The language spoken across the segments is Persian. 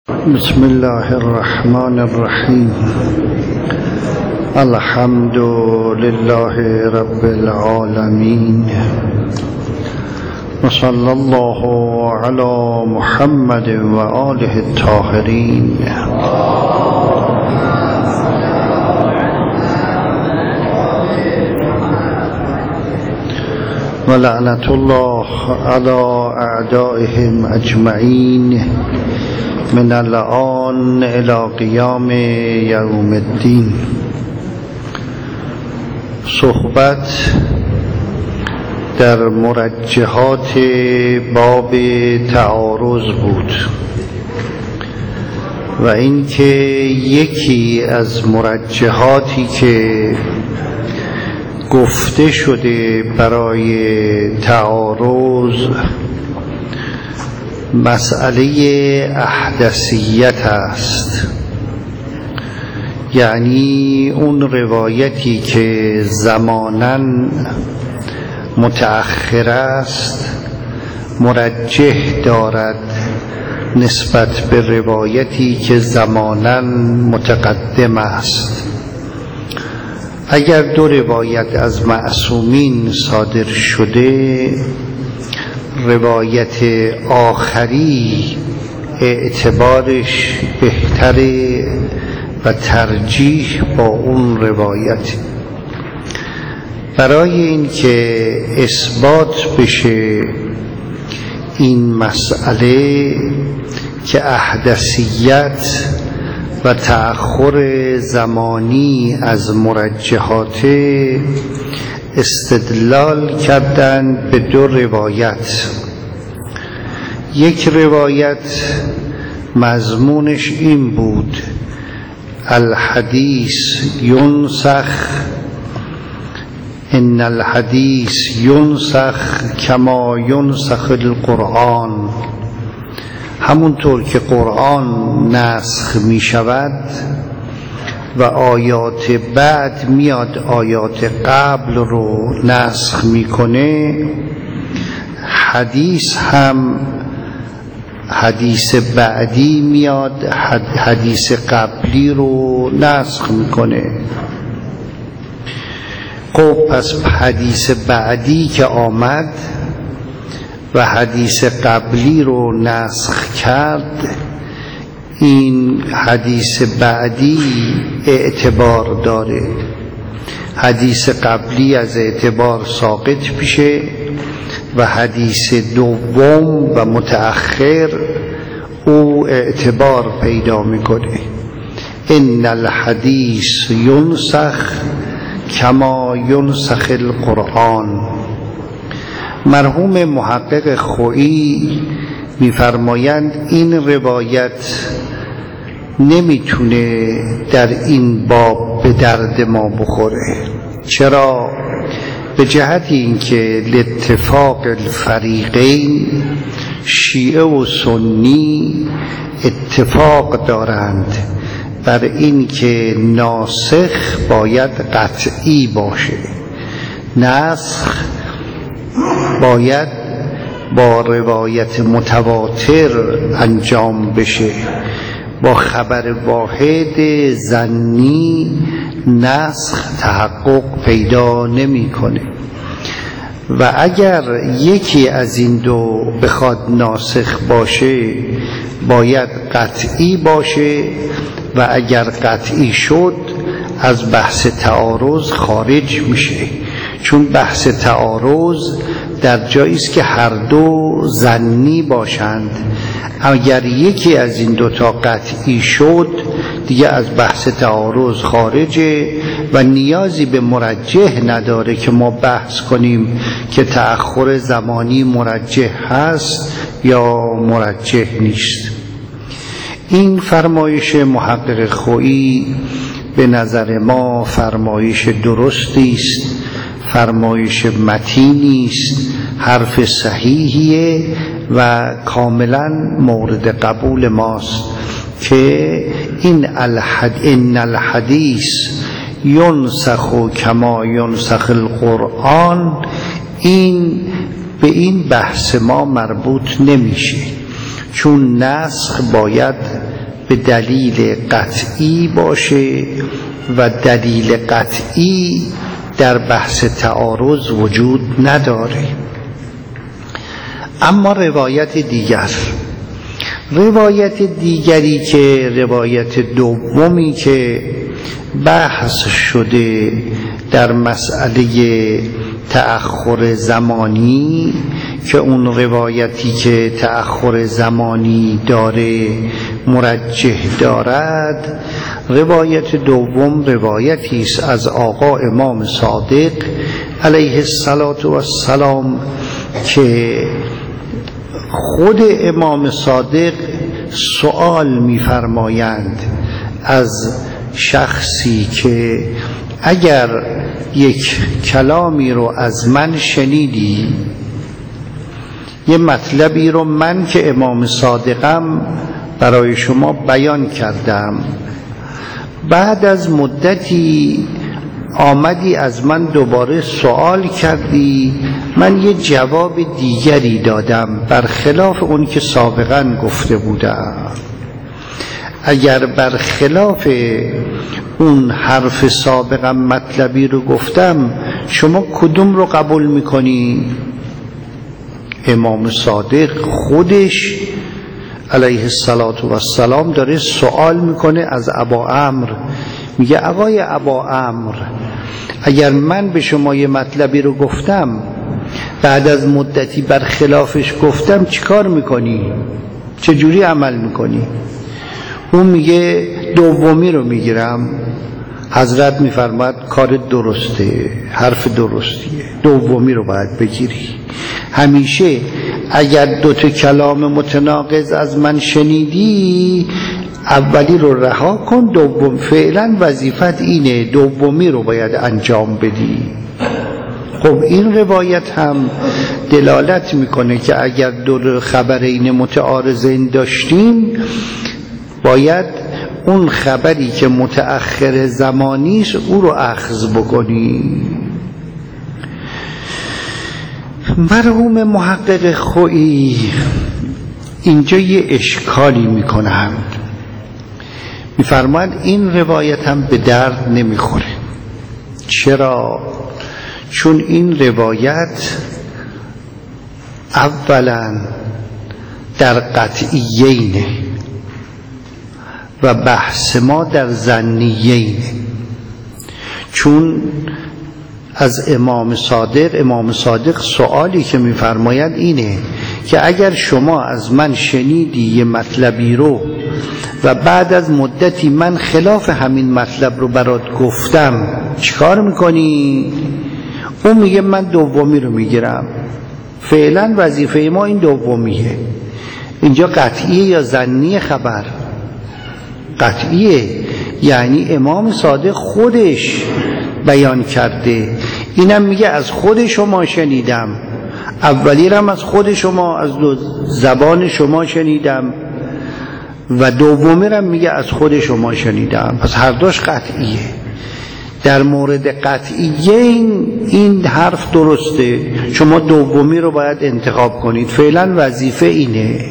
بسم الله الرحمن الرحیم. الحمد لله رب العالمین و صلی الله علی محمد و آله الطاهرین. و لعنت الله علی اعدائهم اجمعین من الآن الى قیام یوم الدین. صحبت در مرجحات باب تعارض بود و اینکه یکی از مرجحاتی که گفته شده برای تعارض مسئله احدثیت است، یعنی اون روایتی که زماناً متأخر است مرجح دارد نسبت به روایتی که زماناً متقدم است. اگر دو روایت از معصومین صادر شده، روایت آخری اعتبارش بهتره و ترجیح با اون روایت. برای اینکه اثبات بشه این مسئله که احدثیت و تأخر زمانی از مرجحات، استدلال کردند به دو روایت. یک روایت مضمونش این بود: الحدیث ینسخ، ان الحدیث ینسخ کما ینسخ القرآن. همونطور که قرآن نسخ می شود و آیات بعد میاد آیات قبل رو نسخ میکنه، حدیث هم حدیث بعدی میاد حدیث قبلی رو نسخ میکنه. خب پس حدیث بعدی که آمد و حدیث قبلی رو نسخ کرد، این حدیث بعدی اعتبار داره، حدیث قبلی از اعتبار ساقط میشه و حدیث دوم و متأخر او اعتبار پیدا میکنه. ان الحدیث ینسخ کما ینسخ القرآن. مرحوم محقق خویی می‌فرمایند این روایت نمیتونه در این باب به درد ما بخوره. چرا؟ به جهت اینکه لاتفاق الفریقین، شیعه و سنی اتفاق دارند بر اینکه ناسخ باید قطعی باشه، نسخ باید با روایت متواتر انجام بشه، با خبر واحد ظنی نسخ تحقق پیدا نمی‌کنه. و اگر یکی از این دو بخواد ناسخ باشه باید قطعی باشه و اگر قطعی شد از بحث تعارض خارج میشه، چون بحث تعارض در جایی است که هر دو ظنی باشند. اگر یکی از این دوتا قطعی شد دیگه از بحث تعارض خارجه و نیازی به مرجح نداره که ما بحث کنیم که تأخر زمانی مرجح هست یا مرجح نیست. این فرمایش محقق خویی به نظر ما فرمایش درستی است، فرمایش متینی است، حرف صحیحیه و کاملا مورد قبول ماست که ان الحدیث ینسخ کما ینسخ القرآن، این به این بحث ما مربوط نمیشه، چون نسخ باید به دلیل قطعی باشه و دلیل قطعی در بحث تعارض وجود نداره. اما روایت دیگری که روایت دومی که بحث شده در مسئله تأخر زمانی، که اون روایتی که تأخر زمانی داره مرجح دارد، روایت دوم روایتی است از آقا امام صادق علیه السلام که خود امام صادق سوال می‌فرمایند از شخصی که اگر یک کلامی رو از من شنیدی، یه مطلبی رو من که امام صادقم برای شما بیان کردم، بعد از مدتی آمدی از من دوباره سوال کردی، من یه جواب دیگری دادم برخلاف اون که سابقا گفته بودم، اگر برخلاف اون حرف سابقا مطلبی رو گفتم، شما کدوم رو قبول میکنی؟ امام صادق خودش علیه السلام داره سوال میکنه از ابا عمرو، میگه آقای ابا عمرو، اگر من به شما یه مطلبی رو گفتم، بعد از مدتی برخلافش گفتم، چیکار میکنی؟ چجوری عمل میکنی؟ اون میگه دومی رو میگیرم. حضرت میفرماد کار درسته، حرف درستیه، دومی رو باید بگیری. همیشه اگر دو تا کلام متناقض از من شنیدی، اولی رو رها کن، دوم فعلا وظیفت اینه، دومی رو باید انجام بدی. خب این روایت هم دلالت میکنه که اگر دو خبرین متعارضین داشتیم، باید اون خبری که متأخر زمانیش او رو اخذ بکنی. مرحوم محقق خویی اینجا یه اشکالی میکنند، میفرماید این روایت هم به درد نمیخوره. چرا؟ چون این روایت اولا در قطعیینه و بحث ما در ظنیینه. چون از امام صادق سوالی که میفرماید اینه که اگر شما از من شنیدی یه مطلبی رو و بعد از مدتی من خلاف همین مطلب رو برات گفتم، چیکار میکنی؟ اون میگه من دومی رو میگیرم. فعلا وظیفه ما این دومیه. اینجا قطعیه یا ظنی خبر؟ قطعیه، یعنی امام صادق خودش بیان کرده. اینم میگه از خود شما شنیدم، اولی رم از خود شما، از زبان شما شنیدم، و دومی رم میگه از خود شما شنیدم. پس هر دوش قطعیه. در مورد قطعیه این حرف درسته، شما دومی رو باید انتخاب کنید، فعلا وظیفه اینه.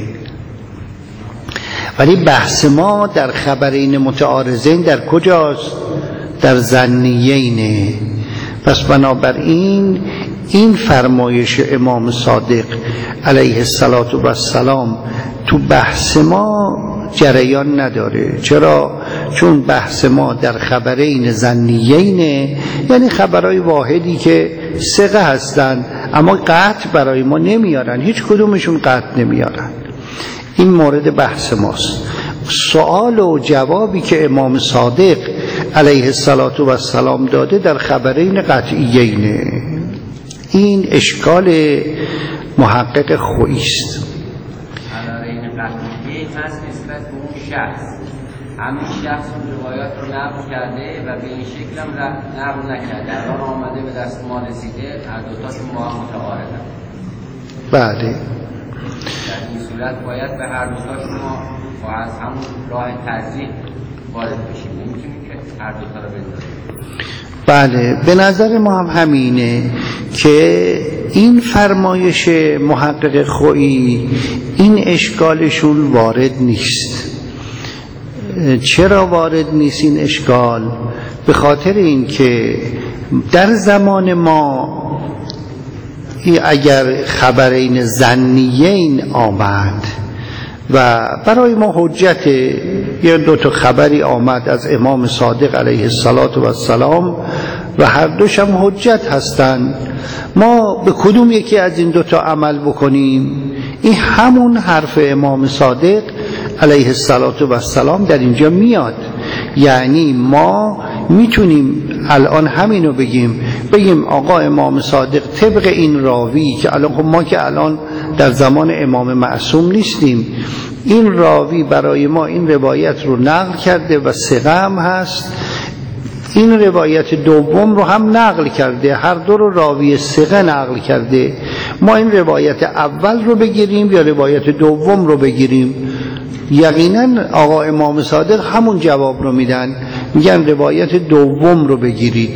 ولی بحث ما در خبرین متعارضین در کجاست؟ در ظنیینه. پس بنابراین این فرمایش امام صادق علیه السلام تو بحث ما جریان نداره. چرا؟ چون بحث ما در خبرین ظنیینه، یعنی خبرهای واحدی که ثقه هستند اما قطع برای ما نمیارن، هیچ کدومشون قطع نمیارن. این مورد بحث ماست. سوال و جوابی که امام صادق علیه السلام داده در خبرین قطعیینه. این اشکال محقق خویی است. خبرین قطعیین هست نسبت به اون شخص، همین شخص اون روایات رو نقل کرده و به این شکل هم نقل نکرده، الان آمده به دست ما رسیده، هر دوتاشون با هم متعارضن. بله، در این صورت باید به هر دوتاشون ما با از همون راه ترجیح وارد بشیم، نمیتونیم که هر دوتا رو بذاریم. بله، به نظر ما هم همینه که این فرمایش محقق خویی این اشکالشون وارد نیست. چرا وارد نیست این اشکال؟ به خاطر این که در زمان ما اگر خبرین ظنیین آمد و برای ما حجت، یا دو تا خبری آمد از امام صادق علیه السلام و هر دوش هم حجت هستند، ما به کدوم یکی از این دوتا عمل بکنیم؟ این همون حرف امام صادق علیه السلام در اینجا میاد. یعنی ما میتونیم الان همینو بگیم آقا امام صادق طبق این راوی که الان ما که الان در زمان امام معصوم نیستیم، این راوی برای ما این روایت رو نقل کرده و ثقه هم هست، این روایت دوم رو هم نقل کرده، هر دو رو راوی ثقه نقل کرده. ما این روایت اول رو بگیریم یا روایت دوم رو بگیریم؟ یقینا آقا امام صادق همون جواب رو میدن، میگن روایت دوم رو بگیرید.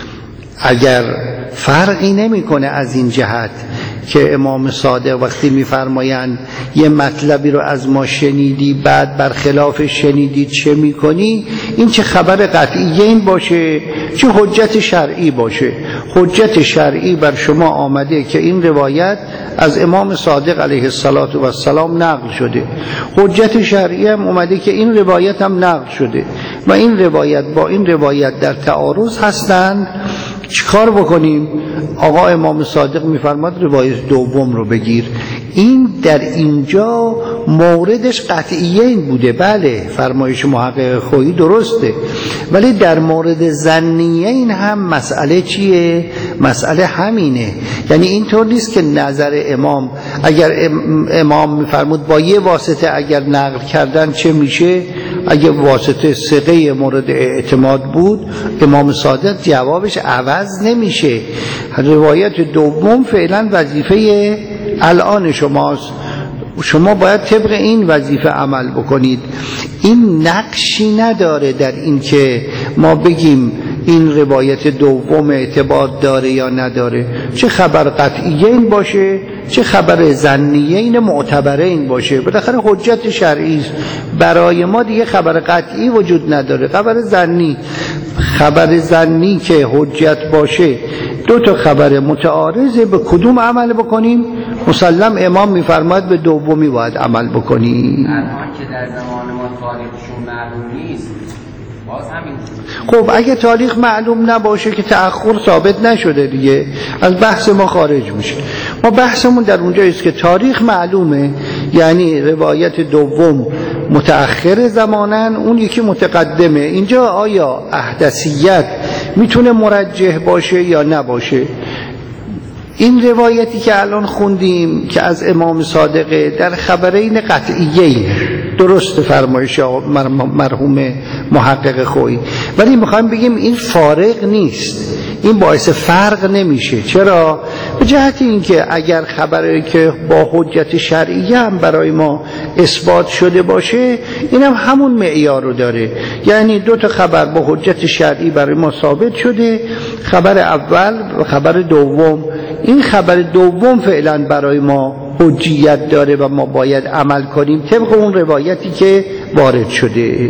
اگر فرقی نمیکنه از این جهت که امام صادق وقتی میفرمایند یه مطلبی رو از ما شنیدی بعد برخلاف شنیدی چه میکنی، این چه خبر قطعی این باشه چه حجت شرعی باشه. حجت شرعی بر شما آمده که این روایت از امام صادق علیه السلام نقل شده، حجت شرعی هم اومده که این روایت هم نقل شده و این روایت با این روایت در تعارض هستند. چیکار بکنیم؟ آقا امام صادق میفرماد روایت دوم رو بگیر. این در اینجا موردش قطعیه این بوده، بله فرمایش محقق خویی درسته، ولی در مورد ظنیه این هم مسئله چیه؟ مسئله همینه. یعنی اینطور نیست که نظر امام، اگر امام میفرمود با یه واسطه اگر نقل کردن چه میشه، اگر واسطه ثقه مورد اعتماد بود امام صادق جوابش عوض نمیشه. روایت دوم فعلا وظیفه الان شماست، شما باید طبق این وظیفه عمل بکنید. این نقشی نداره در این که ما بگیم این روایت دوم اعتبار داره یا نداره، چه خبر قطعیه این باشه چه خبر ظنیه این معتبره این باشه، بالاخره حجت شرعی است. برای ما دیگه خبر قطعی وجود نداره، خبر ظنی که حجت باشه. دو تا خبر متعارضه، به کدوم عمل بکنیم؟ مسلم امام میفرماید به دومی باید عمل بکنیم. الان که در زمان ما تاریخشون معلوم نیست، باز همین. خب اگه تاریخ معلوم نباشه که تأخر ثابت نشده دیگه از بحث ما خارج میشه. ما بحثمون در اونجاییست که تاریخ معلومه، یعنی روایت دوم متأخر زمانن، اون یکی متقدمه. اینجا آیا احدثیت میتونه مرجح باشه یا نباشه؟ این روایتی که الان خوندیم که از امام صادقه در خبرین قطعیه درست فرمایش مرحوم محقق خویی، ولی میخوایم بگیم این فارق نیست، این باعث فرق نمیشه. چرا؟ به جهت اینکه اگر خبری که با حجت شرعیه هم برای ما اثبات شده باشه، اینم همون معیار رو داره. یعنی دو تا خبر با حجت شرعی برای ما ثابت شده، خبر اول و خبر دوم. این خبر دوم فعلا برای ما حجیت داره و ما باید عمل کنیم طبق اون روایتی که وارد شده.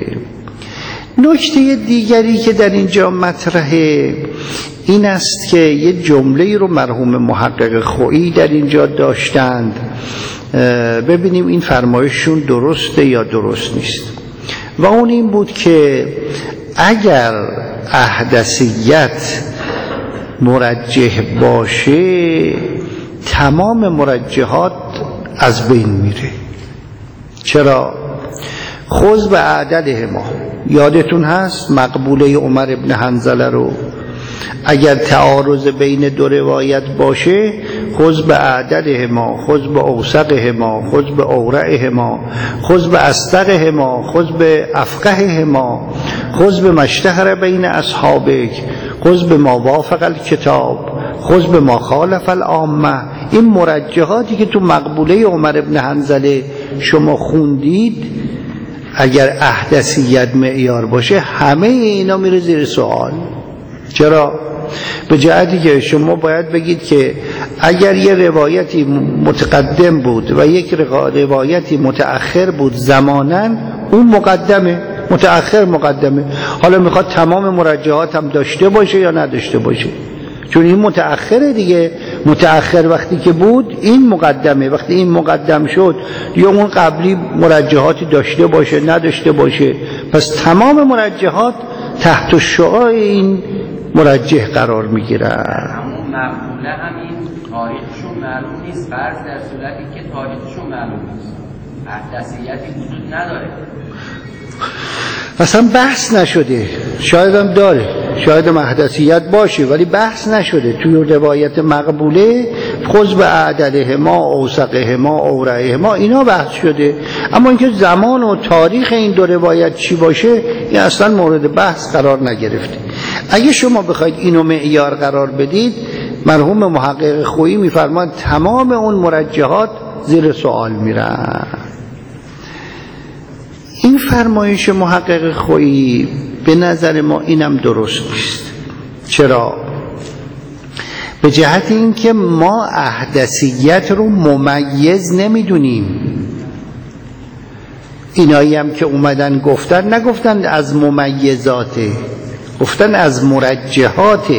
نکته دیگری که در اینجا مطرحه این است که یه جمله رو مرحوم محقق خویی در اینجا داشتند، ببینیم این فرمایششون درسته یا درست نیست. و اون این بود که اگر احدثیت مرجح باشه تمام مرجحات از بین میره. چرا؟ خذ به عدده ما، یادتون هست مقبوله عمر ابن حنظله رو، اگر تعارض بین دو روایت باشه خذ به عدده ما، خذ به اوثقه ما، خذ به اورعه ما، خذ به اصدقه ما، خذ به افقه ما، خذ به مشتهر بین اصحابک، خذ به ما وافق الکتاب، خذ به ما خالف العامه. این مرجحاتی که تو مقبوله عمر ابن حنظله شما خوندید، اگر احدثیت معیار باشه همه اینا میره زیر سوال. چرا؟ به جهتی که شما باید بگید که اگر یه روایتی متقدم بود و یک روایتی متأخر بود زماناً، اون مقدمه، متأخر مقدمه. حالا میخواد تمام مرجحات هم داشته باشه یا نداشته باشه، چون این متأخره دیگه. متأخر وقتی که بود این مقدمه، وقتی این مقدم شد یا اون قبلی مرجحاتی داشته باشه نداشته باشه، پس تمام مرجحات تحت شعاع این مرجح قرار میگیره. همون مقبوله هم این تاریخشون معلوم نیست، فرض در صورتی که تاریخشون معلوم نیست، احدثیتی وجود نداره، اصلا بحث نشده. شاید هم داره، شاید هم احدثیت باشه، ولی بحث نشده. توی روایت مقبوله خذ به اعدلهما اوثقهما اورعهما اینا بحث شده، اما اینکه زمان و تاریخ این دو روایت چی باشه این اصلا مورد بحث قرار نگرفته. اگه شما بخواید اینو معیار قرار بدید، مرحوم محقق خویی میفرماد تمام اون مرجحات زیر سوال میرن. این فرمایش محقق خویی به نظر ما اینم درست نیست. چرا؟ به جهت اینکه ما احدثیت رو ممیز نمیدونیم. اینایی هم که اومدن گفتن نگفتن از ممیزاته، گفتن از مرجحاته.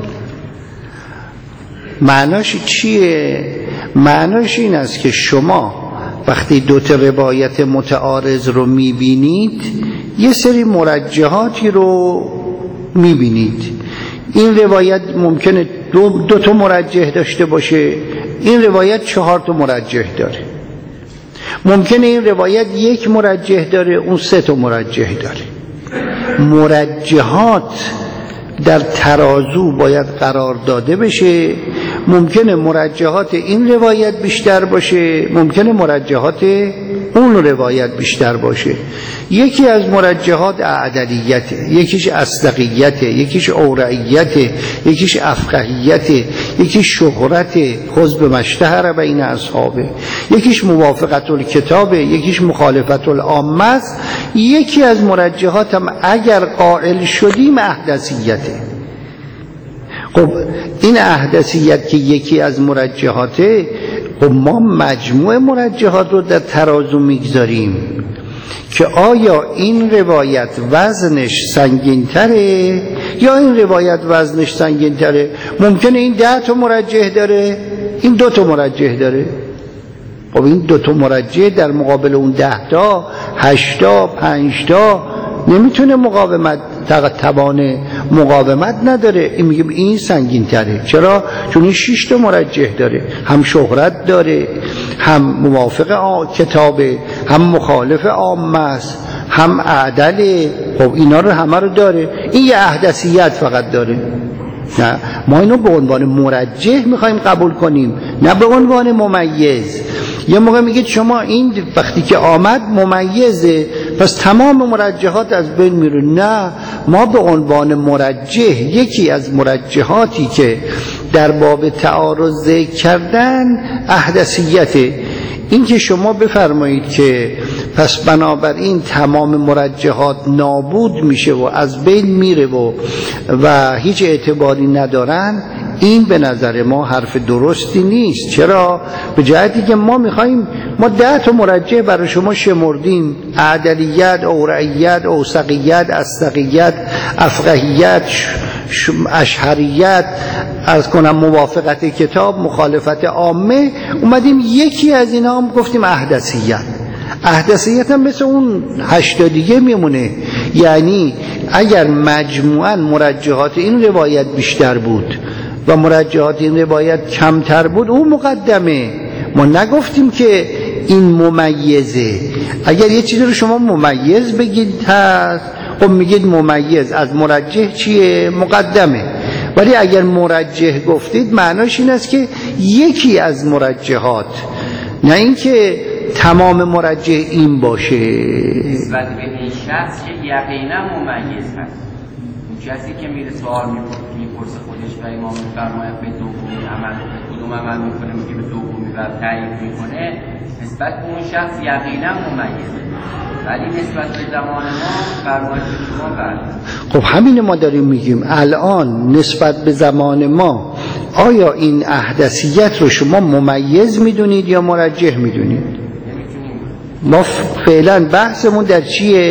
معناش چیه؟ معناش این است که شما وقتی دو تا روایت متعارض رو میبینید یه سری مرجحاتی رو میبینید. این روایت ممکنه دو تا مرجح داشته باشه، این روایت 4 تا مرجح داره. ممکنه این روایت 1 مرجح داره، اون 3 تا مرجح داره. مرجحات در ترازو باید قرار داده بشه. ممکنه مرجحات این روایت بیشتر باشه، ممکنه مرجحات اون روایت بیشتر باشه. یکی از مرجحات اعدلیته، یکیش اصدقیته، یکیش اورعیته، یکیش افقهیته، یکیش شهرته خذ به مشتهر بین اصحابه، یکیش موافقت الکتابه، یکیش مخالفت العامه است. یکی از مرجحات هم اگر قائل شدیم احدثیته. خب این احدثیت که یکی از مرجحاته، خب ما مجموع مرجحات رو در ترازو میگذاریم که آیا این روایت وزنش سنگین‌تره یا این روایت وزنش سنگین‌تره. ممکنه این 10 تا مرجح داره، این 2 تا مرجح داره. خب این 2 تا مرجح در مقابل اون 10 تا 8 تا 5 تا نمیتونه مقاومت، توان مقاومت نداره. این میگه این سنگین تره. چرا؟ چون این 6 تا مرجح داره، هم شهرت داره، هم موافق کتابه، هم مخالف عامه است، هم اعدله. خب اینا رو همه رو داره. این یه احدثیت فقط داره. نه، ما اینو به عنوان مرجح میخوایم قبول کنیم، نه به عنوان ممیز. یه موقع میگید شما این وقتی که آمد ممیزه پس تمام مرجحات از بین میره. نه، ما به عنوان مرجح یکی از مرجحاتی که در باب تعارض ذکر کردن احدثیته. این که شما بفرمایید که پس بنابراین تمام مرجحات نابود میشه و از بین میره و هیچ اعتباری ندارن، این به نظر ما حرف درستی نیست. چرا؟ به جهتی که ما میخواییم، ما 10 تا مرجح برای شما شمردیم: اعدلیت، اورعیت، اوثقیت، اصدقیت، افقهیت، اشهریت، از کنم موافقت کتاب، مخالفت عامه. اومدیم یکی از اینا هم گفتیم احدثیت. احدثیت هم مثل اون 8 دیگه میمونه. یعنی اگر مجموعاً مرجحات این روایت بیشتر بود و مرجحات این روایت کمتر بود، اون مقدمه. ما نگفتیم که این ممیزه. اگر یه چیزی رو شما ممیز بگید هست، خب میگید ممیز از مرجح چیه؟ مقدمه. ولی اگر مرجح گفتید معناش این است که یکی از مرجحات، نه اینکه تمام مرجح این باشه. نسبت به این شخص که یقینا ممیز هست. اون کسی که میره سوال میپرسه خودش و امام میفرماید به دومی عمل، کدوم عمل میکنه، میگه به دومی و تایید میکنه، نسبت به اون شخص یقینا ممیزه. ولی نسبت به زمان ما فرمایش شما برد. خب همین ما داریم میگیم الان نسبت به زمان ما آیا این احدثیت رو شما ممیز میدونید یا مرجح میدونید؟ ما فعلا بحثمون در چیه؟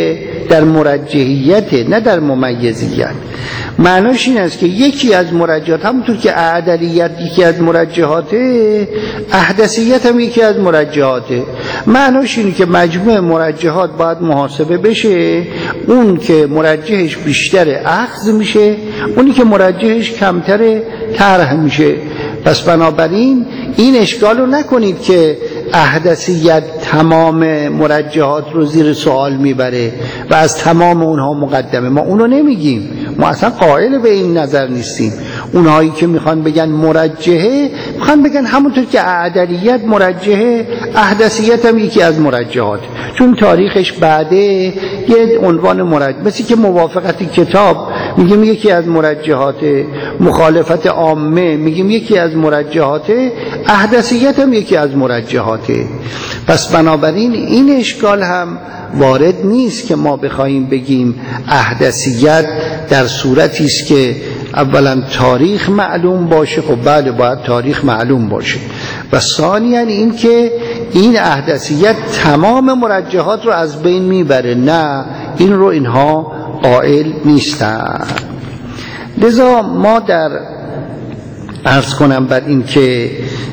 در مرجحیت نه در ممیزیت. معناش این است که یکی از مرجحات، همونطور که اعدلیت یکی از مرجحاته، احدثیت هم یکی از مرجحاته. معناش اینه که مجموع مرجحات باید محاسبه بشه، اون که مرجحش بیشتر اخذ میشه، اونی که مرجحش کمتر طرح میشه. پس بنابراین این اشکال رو نکنید که احدثیت تمام مرجحات رو زیر سوال میبره و از تمام اونها مقدمه. ما اونو نمیگیم، ما اصلا قائل به این نظر نیستیم. اونهایی که میخوان بگن مرجحه، میخوان بگن همونطور که اعدلیت مرجحه، احدثیت هم یکی از مرجحات، چون تاریخش بعده یه عنوان مرجح، مثل که موافقت کتاب میگیم یکی از مرجحات، مخالفت عامه میگیم یکی از مرجحات، احدثیت هم یکی از مرجحاته. پس بنابراین این اشکال هم وارد نیست که ما بخوایم بگیم احدثیت در صورتی است که اولا تاریخ معلوم باشه. خب بله، باید تاریخ معلوم باشه. و ثانیاً این که این احدثیت تمام مرجحات رو از بین میبره، نه، این رو اینها قائل نیستن. لذا ما در عرض کنم بر این که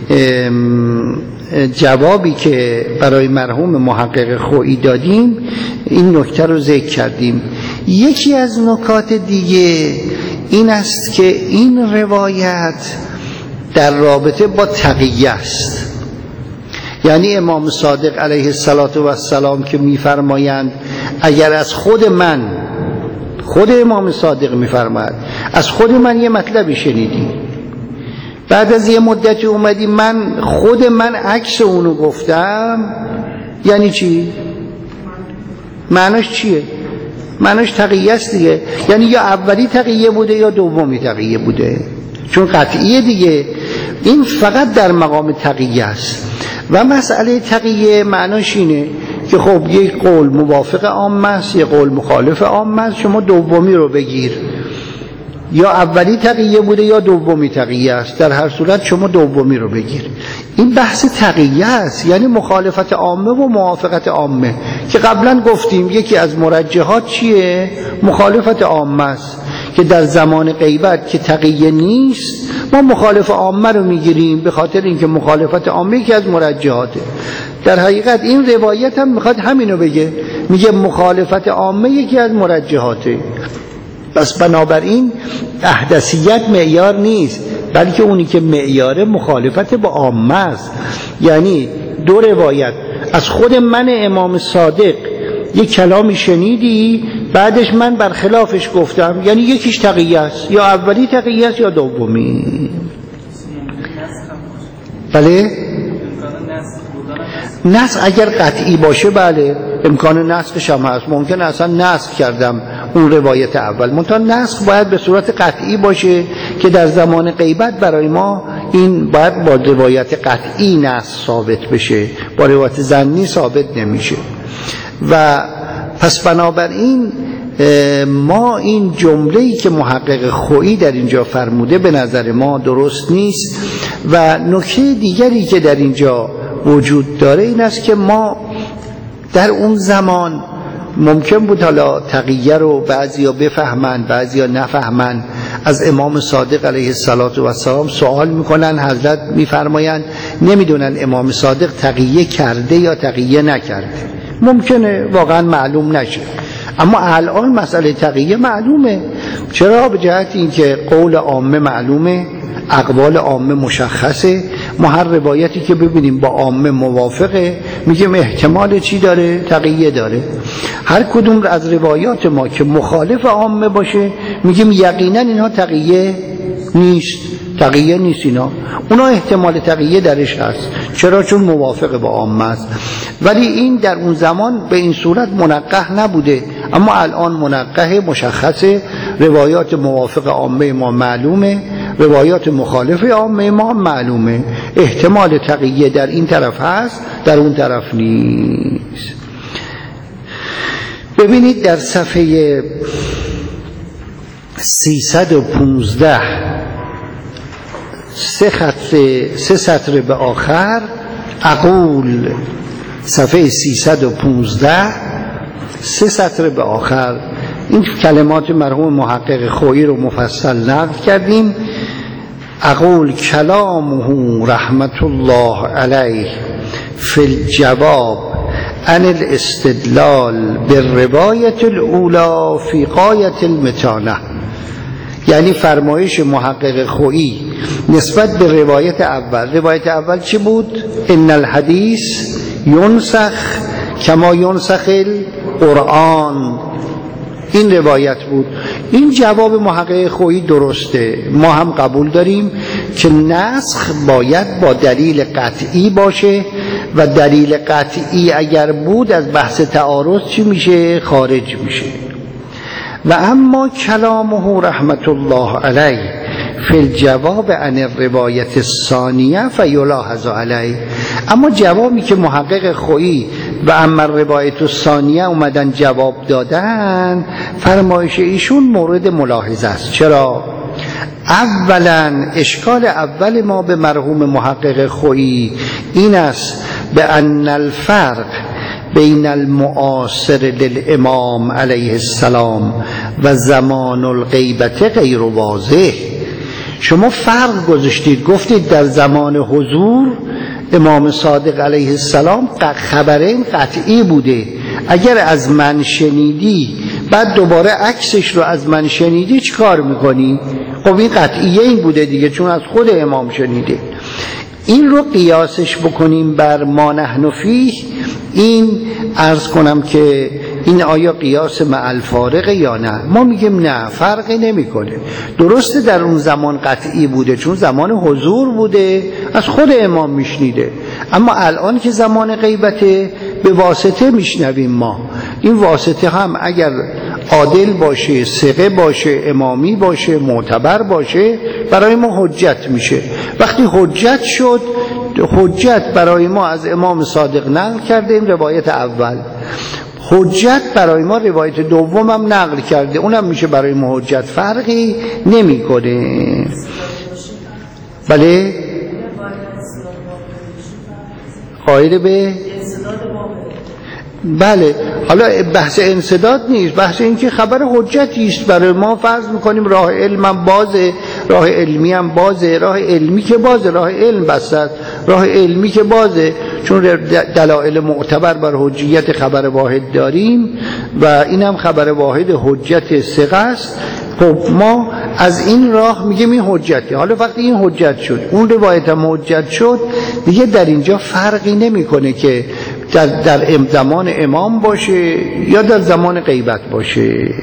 جوابی که برای مرحوم محقق خویی دادیم این نکته رو ذکر کردیم. یکی از نکات دیگه این است که این روایت در رابطه با تقیه است. یعنی امام صادق علیه السلام که میفرمایند اگر از خود امام صادق میفرماید از خود من یه مطلبی شنیدی، بعد از یه مدتی اومدی خود من عکس اونو گفتم، یعنی چی؟ معناش چیه؟ معناش تقیه است دیگه. یعنی یا اولی تقیه بوده یا دومی تقیه بوده، چون قطعیه دیگه. این فقط در مقام تقیه است. و مسئله تقیه معناش اینه که خب یک قول موافق عامه است، یک قول مخالف عامه است، شما دومی رو بگیر، یا اولی تقیه بوده یا دومی تقیه است، در هر صورت شما دومی رو بگیر. این بحث تقیه است، یعنی مخالفت عامه و موافقت عامه که قبلا گفتیم یکی از مرجحات چیه؟ مخالفت عامه است که در زمان غیبت که تقیه نیست ما مخالف عامه رو میگیریم، به خاطر اینکه مخالفت عامه یکی از مرجحاته. در حقیقت این روایت هم میخواد همینو بگه، میگه مخالفت عامه یکی از مرجحاته. پس بنابراین احدثیت معیار نیست، بلکه اونی که معیار مخالفت با عامه است. یعنی دو روایت از خود من امام صادق یک کلامی شنیدی، بعدش من برخلافش گفتم، یعنی یکیش تقیه است، یا اولی تقیه است یا دومی. بله؟ نسخ اگر قطعی باشه بله امکان نسخش هم هست. ممکن اصلا نسخ کردم اون روایت اول، منتها نسخ باید به صورت قطعی باشه که در زمان غیبت برای ما این باید با روایت قطعی نسخ ثابت بشه، با روایت ظنی ثابت نمیشه. و پس بنابراین ما این جمله‌ای که محقق خویی در اینجا فرموده به نظر ما درست نیست. و نکته دیگری که در اینجا وجود داره این است که ما در اون زمان ممکن بود حالا تقیه رو بعضیا بفهمن بعضیا نفهمن. از امام صادق علیه السلام سوال میکنن، حضرت میفرمایند نمیدونن امام صادق تقیه کرده یا تقیه نکرده، ممکنه واقعا معلوم نشه. اما الان مسئله تقیه معلومه. چرا؟ به جهت اینکه قول عامه معلومه، اقوال عامه مشخصه. ما هر روایتی که ببینیم با عامه موافقه میگیم احتمال چی داره؟ تقیه داره. هر کدوم از روایات ما که مخالف عامه باشه میگیم یقینا اینها تقیه نیست، تقیه نیست اینا، اونا احتمال تقیه درش هست. چرا؟ چون موافق با عامه است. ولی این در اون زمان به این صورت منقح نبوده، اما الان منقح مشخصه. روایات موافق عامه ما معلومه، روایات مخالف عامه ما معلومه. احتمال تقیه در این طرف هست، در اون طرف نیست. ببینید در صفحه 315 سه سطر به آخر، اقول صفحه 315 3 سطر به آخر این کلمات مرحوم محقق خویی رو مفصل نقل کردیم. اقول کلامه رحمت الله علیه فی الجواب عن الاستدلال بالروایت الاولی فی غایت المتانه. یعنی فرمایش محقق خویی نسبت به روایت اول. روایت اول چی بود؟ ان الحدیث ینسخ کما ینسخ القرآن. این روایت بود. این جواب محقق خویی درسته، ما هم قبول داریم که نسخ باید با دلیل قطعی باشه و دلیل قطعی اگر بود از بحث تعارض چی میشه؟ خارج میشه. و اما کلامه رحمت الله علیه فی الجواب عن الروایت الثانیه فیلاحظ علیه. اما جوابی که محقق خویی و اما روایت الثانیه اومدن جواب دادن، فرمایش ایشون مورد ملاحظه است. چرا؟ اولا اشکال اول ما به مرحوم محقق خویی این است به ان الفرق بین المعاصر للامام علیه السلام و زمان الغیبت غیر واضح. شما فرق گذاشتید، گفتید در زمان حضور امام صادق علیه السلام خبرین قطعی بوده، اگر از من شنیدی بعد دوباره عکسش رو از من شنیدی چی کار میکنی؟ خب این قطعیه این بوده دیگه، چون از خود امام شنیده. این رو قیاسش بکنیم بر ما نحن فیه، این عرض کنم که این آیا قیاس مع الفارقه یا نه؟ ما میگیم نه، فرقی نمیکنه. درسته در اون زمان قطعی بوده چون زمان حضور بوده، از خود امام میشنیده، اما الان که زمان غیبته به واسطه میشنویم ما. این واسطه هم اگر عادل باشه، ثقه باشه، امامی باشه، معتبر باشه، برای ما حجت میشه. وقتی حجت شد، حجت برای ما از امام صادق نقل کرده این روایت اول، حجت برای ما روایت دوم هم نقل کرده، اونم میشه برای ما حجت، فرقی نمیکنه. بله قائل به بله. حالا بحث انسداد نیست، بحث این که خبر حجتی است برای ما. فرض میکنیم راه علم هم بازه، راه علمی هم بازه، راه علمی که بازه، راه علم بسد، راه علمی که بازه، چون دلائل معتبر بر حجیت خبر واحد داریم و این هم خبر واحد حجت ثقه است. خب ما از این راه میگیم این حجته. حالا وقتی این حجت شد، اون روایت هم حجت شد، دیگه در اینجا فرقی نمیکنه که در زمان امام باشه یا در زمان غیبت باشه.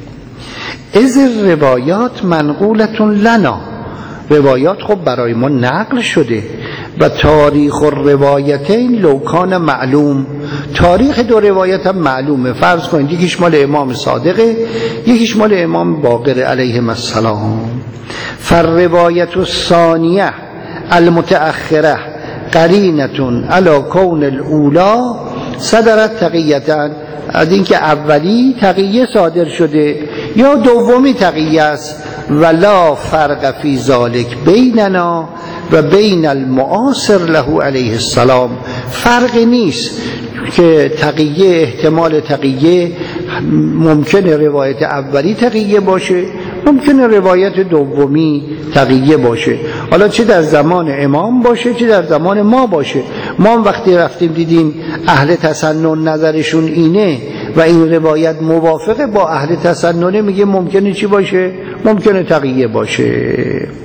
از روایات منقولتون لنا، روایات خب برای ما نقل شده. و تاریخ الروایتین لو کان معلوم، تاریخ دو روایت هم معلومه. فرض کنید یکیش مال امام صادقه، یکیش مال امام باقر علیهم السلام. فالروایت الثانیه المتأخره قرینتون علی کون الاولا صدرت تقییتن، از اینکه اولی تقیه صادر شده یا دومی تقیه است. ولا فرق فی ذالک بیننا و بین المعاصر له علیه السلام، فرقی نیست که تقیه، احتمال تقیه ممکنه روایت اولی تقیه باشه، ممکنه روایت دومی تقیه باشه. حالا چه در زمان امام باشه چه در زمان ما باشه. ما وقتی رفتیم دیدیم اهل تسنن نظرشون اینه و این روایت موافقه با اهل تسنن، میگه ممکنه چی باشه؟ ممکنه تقیه باشه.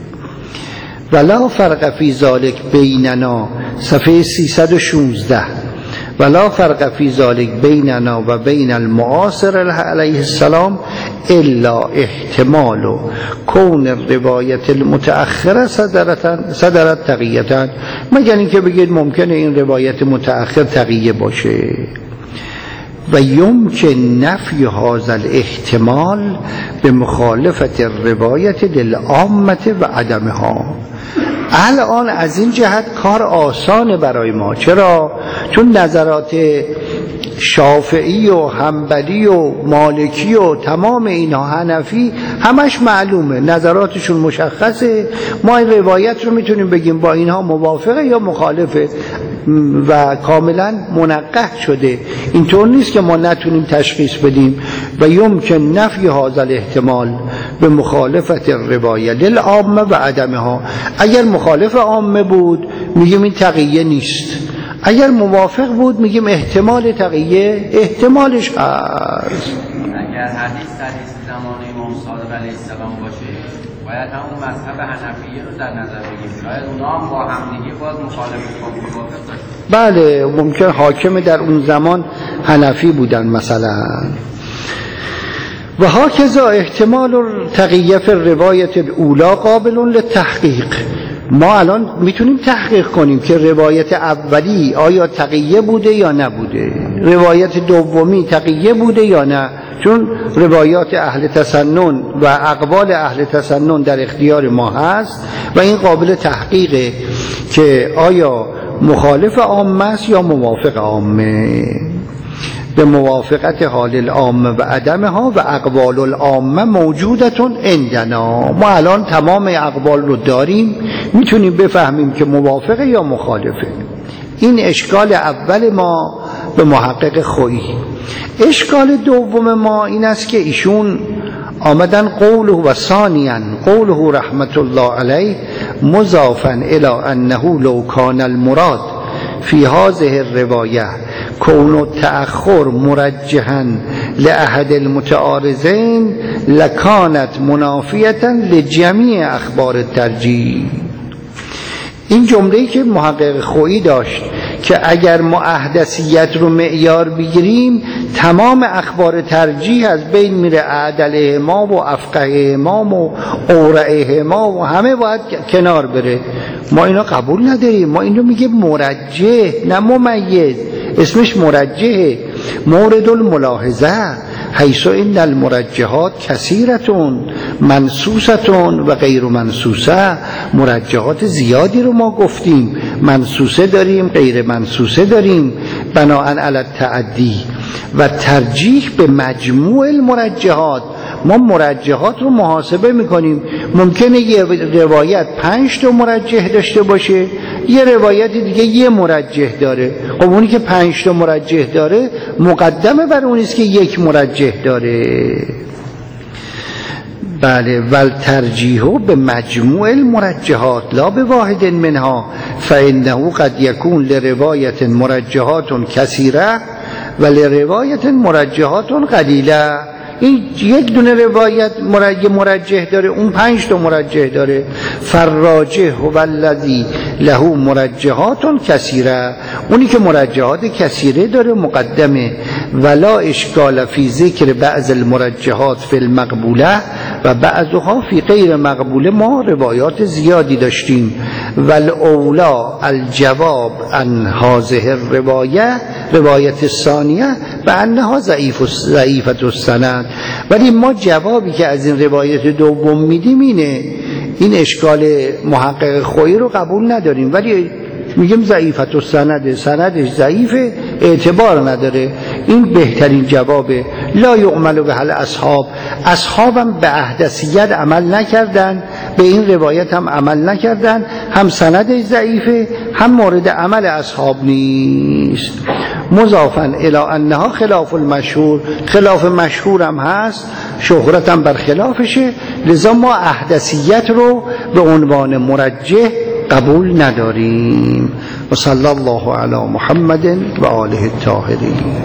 ولا فرق فی ذالک بیننا، صفحه 316. ولا فرق فی ذالک بیننا و بین المعاصر علیه السلام الا احتمال کون روایت المتأخره صدرت تقییتا، مگر اینکه بگید ممکنه این روایت متأخر تقیه باشه. و یمکن نفی هذا الاحتمال به مخالفت الروایت للعامه و عدمها. الان از این جهت کار آسانه برای ما. چرا؟ چون نظرات شافعی و حنبلی و مالکی و تمام اینها، حنفی، همش معلومه، نظراتشون مشخصه. ما این روایت رو میتونیم بگیم با اینها موافقه یا مخالفه. و کاملا منقح شده. اینطور نیست که ما نتونیم تشخیص بدیم. و یمکن نفی هذا الاحتمال به مخالفت روایه للعامه و عدمها. اگر مخالف عامه بود میگیم این تقیه نیست، اگر موافق بود میگیم احتمال تقیه احتمالش هست. اگر حدیث زمان امام صادق علیه السلام باشه باید همون مذهب حنفیه رو در نظر بگیریم، شاید اونا هم با همدیگه باز موافق باشه. بله ممکن حاکم در اون زمان حنفی بودن مثلا. و هاکذا احتمال تقیه فی روایت الاولی قابل للتحقیق. ما الان میتونیم تحقیق کنیم که روایت اولی آیا تقیه بوده یا نبوده، روایت دومی تقیه بوده یا نه، چون روایات اهل تسنن و اقوال اهل تسنن در اختیار ما هست و این قابل تحقیقه که آیا مخالف عامه است یا موافق عامه. به موافقت حال العامه و عدمها و اقوال العامه موجودتون عندنا. ما الان تمام اقوال رو داریم، میتونیم بفهمیم که موافقه یا مخالفه. این اشکال اول ما به محقق خویی. اشکال دوم ما این است که ایشون آمدن قوله و ثانیاً قوله رحمت الله علیه مضافا الی انه لو کان المراد فی هذه الروایه کون التأخر مرجحا لأحد المتعارضین لکانت منافیة لجمیع اخبار الترجیح. این جمله‌ای که محقق خویی داشت که اگر ما احدثیت رو معیار بگیریم تمام اخبار ترجیح از بین میره، اعدلهما و افقههما و اورعهما و همه باید کنار بره. ما اینو قبول نداریم، ما اینو میگه مرجح نه ممیز، اسمش مرجحه. مورد الملاحظه حیث ان المرجحات کثیرتون منصوصتون و غیر منصوصه. مرجحات زیادی رو ما گفتیم، منصوصه داریم غیر منصوصه داریم بناء علی التعدی و ترجیح به مجموع المرجحات. ما مرجحات رو محاسبه میکنیم، ممکنه یه روایت 5 تا مرجح داشته باشه، یه روایت دیگه یه مرجح داره. خب اونی که 5 تا مرجح داره مقدمه بر اونیست که یک مرجح داره. بله ول ترجیح به مجموع المرجحات لا به واحد منها فانه قد یکون لروایت مرجحات کثیره و لروایت مرجحات قلیله. این یک دونه روایت مرجح داره، اون 5 تا مرجح داره. فراجح هو الذی له مرجحات کثیره، اونی که مرجحات کثیره داره مقدمه. ولا اشکال فی ذکر بعض المرجحات فی المقبوله و بعضها فی غیر مقبوله. ما روایات زیادی داشتیم. والاولا الجواب عن هذه الروایه روایت ثانیه و انها ضعیفه السند. ولی ما جوابی که از این روایت دوم میدیم اینه، این اشکال محقق خویی رو قبول نداریم ولی میگیم ضعیفه السند، سندش ضعیفه اعتبار نداره. این بهترین جوابه. لا یعمل به الاصحاب، اصحابم به احدثیت عمل نکردن، به این روایت هم عمل نکردن، هم سندش ضعیفه هم مورد عمل اصحاب نیست. مضافا الی انها خلاف المشهور، خلاف مشهور هم هست، شهرت هم بر خلافشه، لذا ما احدثیت رو به عنوان مرجح قبول نداریم. و صلی الله علی محمد و آله الطاهرین.